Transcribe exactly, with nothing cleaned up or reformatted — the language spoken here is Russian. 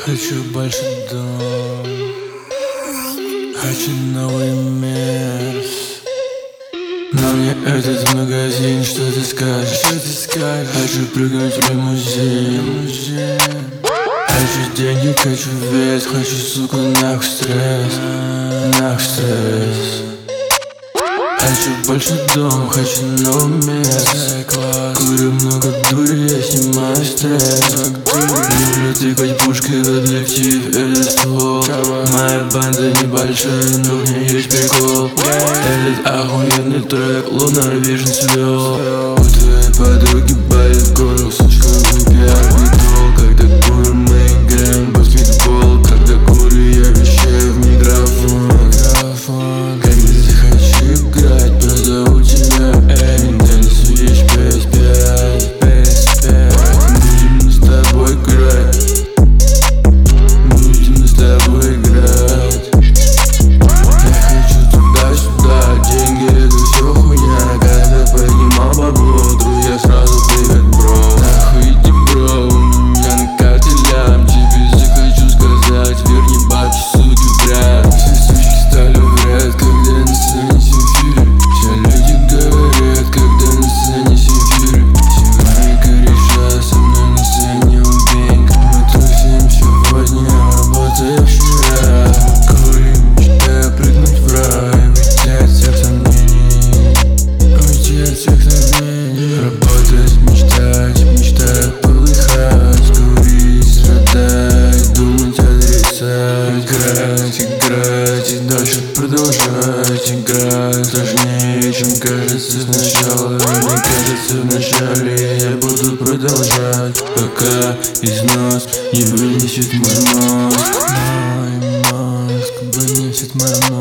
Хочу больше дом, хочу новый мир. Но мне этот магазин, что ты скажешь? Что ты скажешь? Хочу прыгнуть в лимузин. Хочу деньги, хочу вес, хочу, сука, нахуй стресс, нахуй стресс. Хочу больше дом, хочу новый место. Курю много дури, я снимаю стресс. Люблю тыкать пушкой в объектив, это ствол. Моя банда небольшая, но в ней есть прикол. Этот охуенный трек Lunar Vision свел. У твоей подруги болит горло, сучка, выпей орбитол. Когда курю, мы играем в баскетбол. Когда курю, я вещаю в микрофон. Когда захочу играть, позову тебя. Эй, Дэнни Свич, пи эс пять, пи эс пять. Будем мы с тобой играть. Будем мы с тобой играть. Я хочу туда-сюда, деньги это все хуйня. Когда поднимал бабло, друзья сразу привет, бро. Нахуй иди, бро, у меня на карте лям. Тебе захочу сказать, верни бабки, суки, в ряд. Все сучки стали в ряд, когда на сцене симфиры. Все люди говорят, когда на сцене симфиры. Сегодня кореша со мной на сцене убей. Мы тусим сегодня, работая вчера. Курим, мечтая прыгнуть в рай. Уйти от всех сомнений, уйти от всех сомнений. Работать, мечтать, мечтая полыхать. Курить, страдать, думать, отрицать. Играть, играть и дальше продолжать. Играть сложнее, чем кажется сначала. Мне кажется вначале я буду продолжать, пока износ не вынесет мой мозг. Мой мозг вынесет мой мозг.